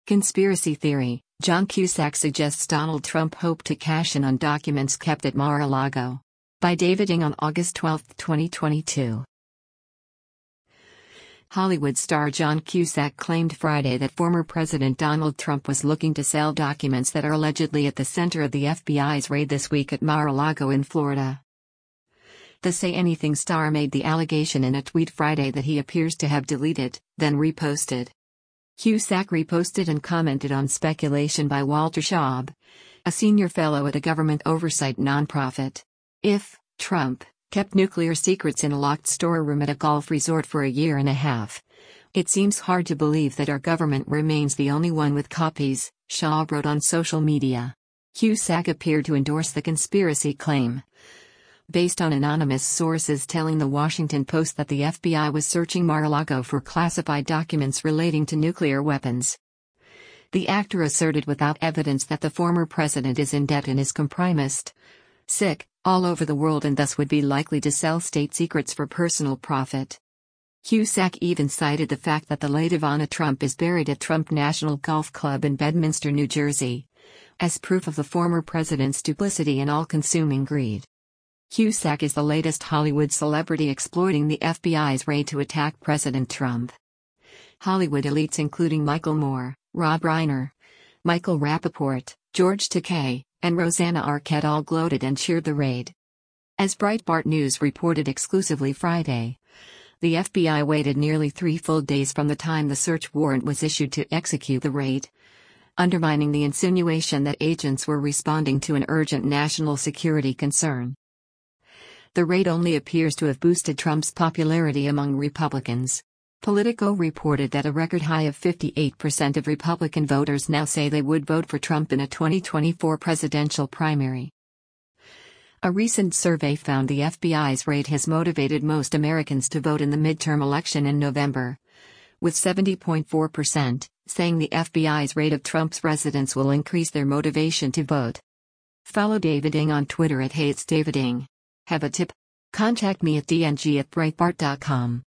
Conspiracy theory: John Cusack suggests Donald Trump hoped to cash in on documents kept at Mar-a-Lago. By David Ng on August 12, 2022. Hollywood star John Cusack claimed Friday that former President Donald Trump was looking to sell documents that are allegedly at the center of the FBI's raid this week at Mar-a-Lago in Florida. The Say Anything star made the allegation in a tweet Friday that he appears to have deleted, then reposted. Cusack reposted and commented on speculation by Walter Shaub, a senior fellow at a government oversight nonprofit. If Trump kept nuclear secrets in a locked storeroom at a golf resort for a year and a half, it seems hard to believe that our government remains the only one with copies, Shaub wrote on social media. Cusack appeared to endorse the conspiracy claim, based on anonymous sources telling the Washington Post that the FBI was searching Mar-a-Lago for classified documents relating to nuclear weapons. The actor asserted without evidence that the former president is in debt and is compromised, sick, all over the world and thus would be likely to sell state secrets for personal profit. Cusack even cited the fact that the late Ivana Trump is buried at Trump National Golf Club in Bedminster, New Jersey, as proof of the former president's duplicity and all-consuming greed. Cusack is the latest Hollywood celebrity exploiting the FBI's raid to attack President Trump. Hollywood elites including Michael Moore, Rob Reiner, Michael Rappaport, George Takei, and Rosanna Arquette all gloated and cheered the raid. As Breitbart News reported exclusively Friday, the FBI waited nearly 3 full days from the time the search warrant was issued to execute the raid, undermining the insinuation that agents were responding to an urgent national security concern. The raid only appears to have boosted Trump's popularity among Republicans. Politico reported that a record high of 58% of Republican voters now say they would vote for Trump in a 2024 presidential primary. A recent survey found the FBI's raid has motivated most Americans to vote in the midterm election in November, with 70.4% saying the FBI's raid of Trump's residence will increase their motivation to vote. Follow David Ng on Twitter at @HeyIt'sDavidNg. Have a tip? Contact me at dng@breitbart.com.